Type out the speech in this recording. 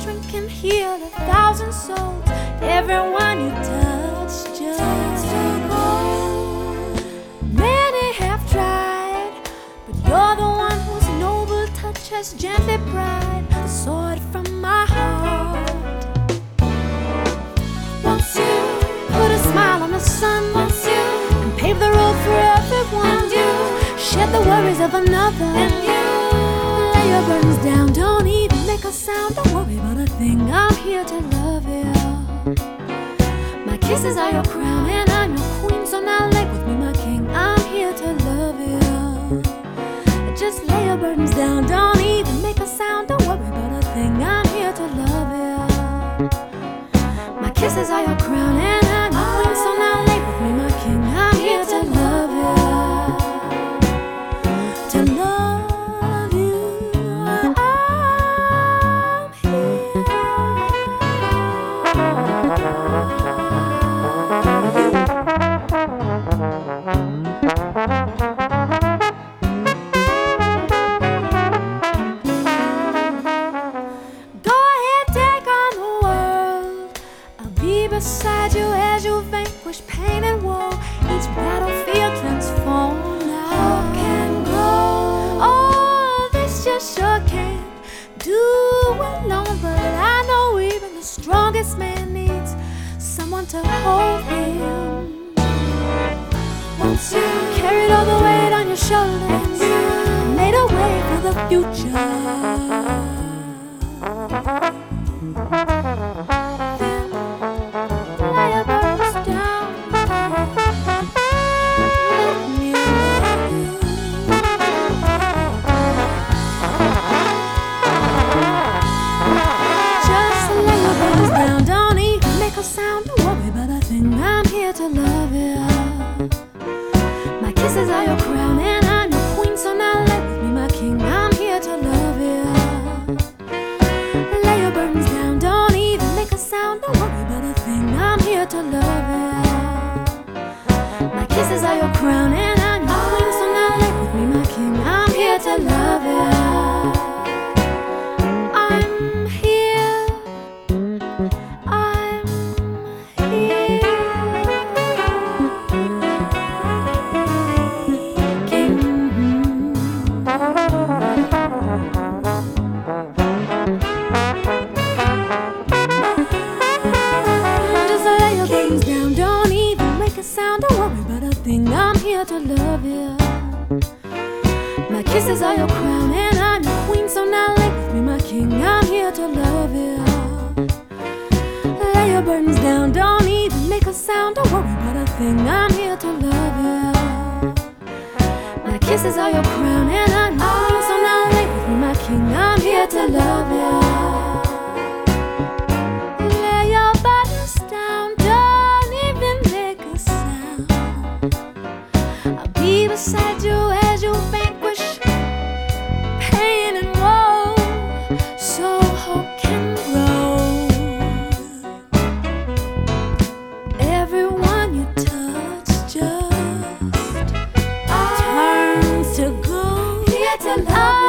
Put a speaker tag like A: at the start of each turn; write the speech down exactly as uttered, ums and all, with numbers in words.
A: strength can heal a thousand souls. Everyone you touch just to go. Many have tried, but you're the one whose noble touch has gently pried the sword from my heart. Once you put a smile on the sun, once you and pave the road for everyone, and you shed the worries of another, and you lay your burdens down. Don't even make a sound. Don't worry about a thing. I'm here to love you. My kisses are your crown and I'm your queen, so now lay with me, my king. I'm here to love you. Just lay your burdens down. Don't even make a sound. Don't worry about a thing. I'm here to love you. My kisses are your crown and I'm your queen, so now lay with me, my king. I'm here to love you. To love you. I'm here. Go ahead, take on the world. I'll be beside you as you vanquish pain and woe. Each battlefield transformed. Hope can grow. Oh, this just sure can't do alone, but I know even the strongest man needs someone to hold him. Once you carried all the weight on your shoulders and made a way for the future, then lay your burdens down. Let me love you. Just lay your burdens down. Don't even make a sound. Don't worry about a thing. I'm here to love you. My kisses are your crown and I'm your queen, so now lay with me, my king. I'm here to love you. Lay your burdens down. Don't even make a sound. Don't worry about a thing. I'm here to love you. My kisses are your crown and I'm your queen, so now lay with me, my king. I'm here to love you. I'm here. I'm here. King. Just lay your burdens down. Don't even make a sound. Don't worry about a thing. I'm here to love you. My kisses are your crown and I'm your queen, so now lay with me, my king. I'm here to love you. Lay your burdens down. Don't even make a sound. Don't worry about a thing. I'm here to love you. My kisses are your crown and I'm your queen, so now lay with me, my king. I'm here to love you. Lay your burdens down. Don't even make a sound. I'll be beside you as you vanquish pain and woe, so hope can grow. Everyone you touch just turns to gold. Here to love.